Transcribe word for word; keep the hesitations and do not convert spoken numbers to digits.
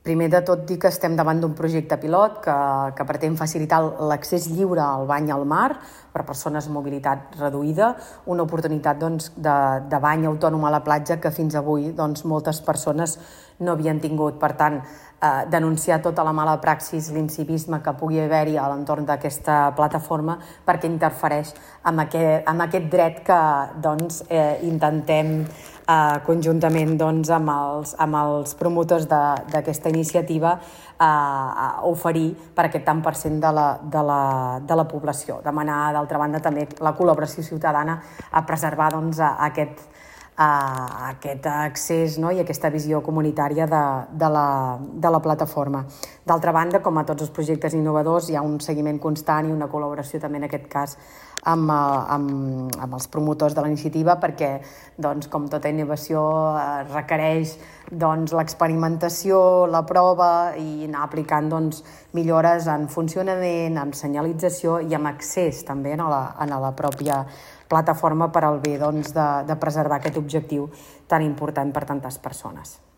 Primer de tot dir que estem davant d'un projecte pilot que, que pretén facilitar l'accés lliure al bany al mar per persones amb mobilitat reduïda, una oportunitat doncs, de, de bany autònom a la platja que fins avui doncs, moltes persones no havien tingut. Per tant, eh, denunciar tota la mala praxis, l'incivisme que pugui haver-hi a l'entorn d'aquesta plataforma perquè interfereix amb aquest, amb aquest dret que doncs, eh, intentem eh, conjuntament doncs, amb, els, amb els promotors d'aquesta iniciativa eh, a oferir per aquest tant per cent de la, de la, de la població. Demanar, d'altra banda, també la col·laboració ciutadana a preservar doncs, a aquest, a aquest accés, no? I aquesta visió comunitària de, de, la, de la plataforma. D'altra banda, com a tots els projectes innovadors, hi ha un seguiment constant i una col·laboració també en aquest cas amb, amb, amb els promotors de la iniciativa perquè, doncs, com tota innovació, eh, requereix doncs, l'experimentació, la prova i anar aplicant doncs, millores en funcionament, en senyalització i amb accés també a la, a la pròpia plataforma per al bé doncs, de, de preservar aquest objectiu tan important per tantes persones.